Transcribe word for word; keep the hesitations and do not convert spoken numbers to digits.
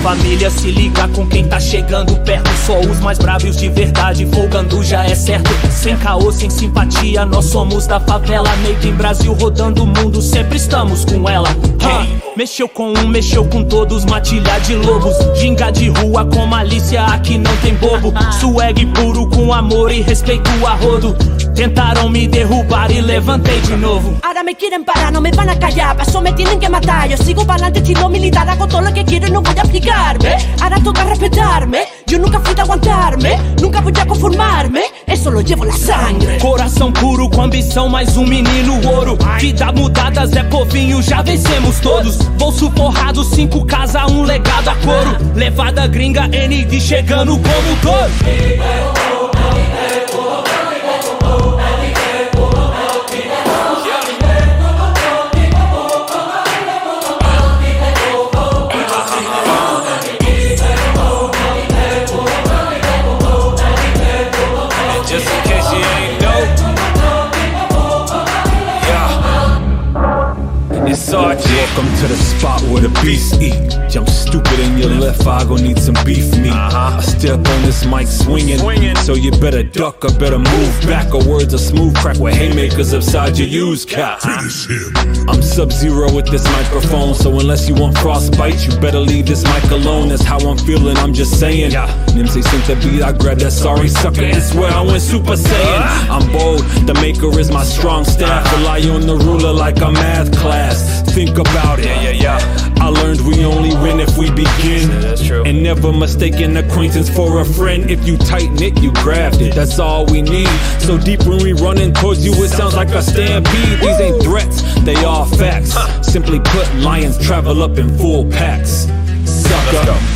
família se liga com quem tá chegando perto. Só os mais bravos de verdade, folgando já é certo. Sem caô, sem simpatia, nós somos da favela. Made in Brasil, rodando o mundo, sempre estamos com ela. Quem mexeu com um, mexeu com todos, matilha de lobos. Ginga de rua com malícia, aqui não tem bobo. Swag puro com amor e respeito a rodo. Tentaram me derrubar y levantei de novo. Ahora me quieren parar, no me van a callar. Paso me tienen que matar, yo sigo para adelante estilo militar. Hago todo lo que quiero y no voy a explicarme. Ahora toca respetarme, yo nunca fui de aguantarme. Nunca voy a conformarme, eso lo llevo na sangre. Coração puro com ambição, mais um menino ouro. Vida mudadas é povinho, já vencemos todos. Bolso forrado, cinco casa, um legado a couro. Levada gringa, N D chegando como touro. Just in case you ain't know, yeah, it's R J. Welcome to the spot where the beasts eat. Jump stupid in your left eye, gon' need some beef meat. Uh-huh. I step on this mic swinging, Swinging. so you better duck or better move back. Or words are smooth crack with haymakers upside your used cap. I'm Sub-Zero with this microphone, so unless you want frostbite, you better leave this mic alone. That's how I'm feeling, I'm just saying. Nimsy sent the beat, I grabbed that sorry sucker and swear I went Super Saiyan. I'm bold, the maker is my strong staff. Rely on the ruler like a math class. Think about it, Yeah, yeah, I learned we only win if we begin. Yeah, that's true. And never mistake an acquaintance for a friend. If you tighten it, you grabbed it, that's all we need. So deep when we running towards you, it sounds like a stampede. These ain't threats, they are facts. Simply put, lions travel up in full packs. Sucker.